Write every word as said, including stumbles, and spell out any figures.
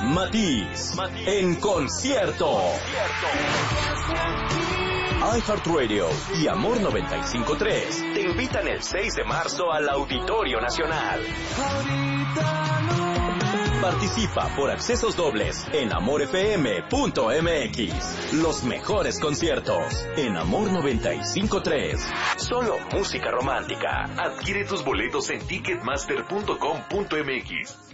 Matiz, en concierto. iHeartRadio y Amor noventa y cinco punto tres te invitan el seis de marzo al Auditorio Nacional. Participa por accesos dobles en amor f m punto m x. Los mejores conciertos en Amor noventa y cinco punto tres. Solo música romántica. Adquiere tus boletos en ticketmaster punto com punto m x.